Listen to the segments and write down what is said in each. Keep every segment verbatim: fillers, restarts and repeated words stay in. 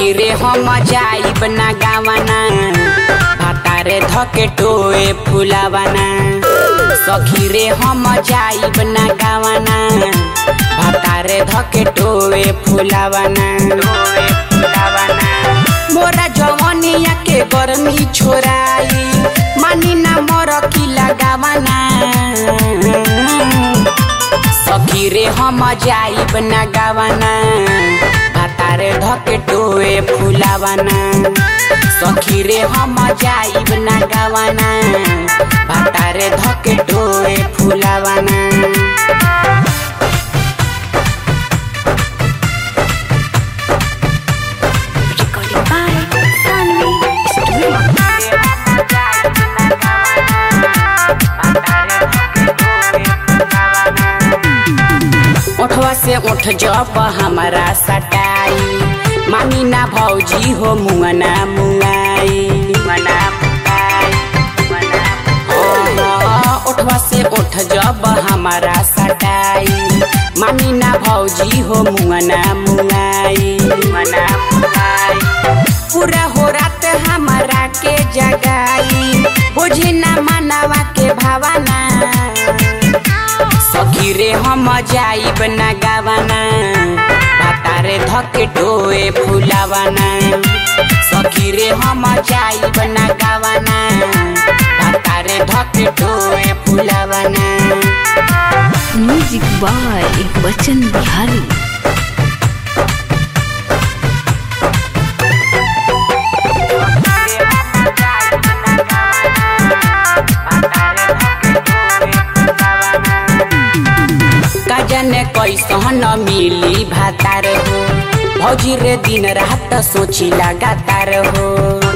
सखी रे हम जाइब ना गावाना भातारे धके टोए फुलावाना। सखी रे हम जाइब ना गावाना भातारे धके टोए फुलावाना। मोरा जवनिया के गर्मी छोराई मानी ना मोर की लगावाना। सखी रे हम जाइब ना गावाना भातारे धके टोए फुलावाना। सखी रे हम जाइब ना गावाना भातारे धके टोए फुलावाना। उठवा से उठ जब हमारा सटाई मानी ना भौजी हो मुआना मुआई। उठवा से उठ जब हमारा सटाई मानी ना भौजी हो मुआना मुआई। पूरा हो रात हमारा के जगाई बुझी ना मानवा के भावना। सखी रे हम जाइब ना गावाना भातारे धके टोए फुलावाना। सखी रे हम जाइब ना गावाना भातारे धके टोए फुलावाना। Music by Bachchan Bihari. जाने कैसन मिली भातार हो भौजी रे दिन रात सोची लगातार हो।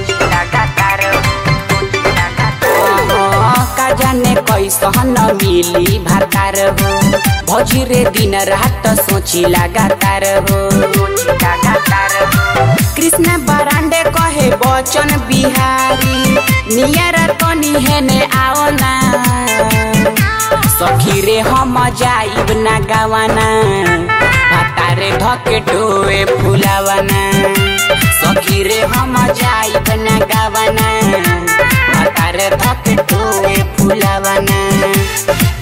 का जाने कैसन मिली भातार हो भौजी रे दिन रात सोची लगातार हो। कृष्ण बरांडे कहे बचन बिहारी नियर तनी हेने आओ ना। सखी रे हम जाइब ना गावाना भातारे धके टोए फुलावाना। सखी रे हम जाइब ना गावाना भातारे धके टोए फुलावाना।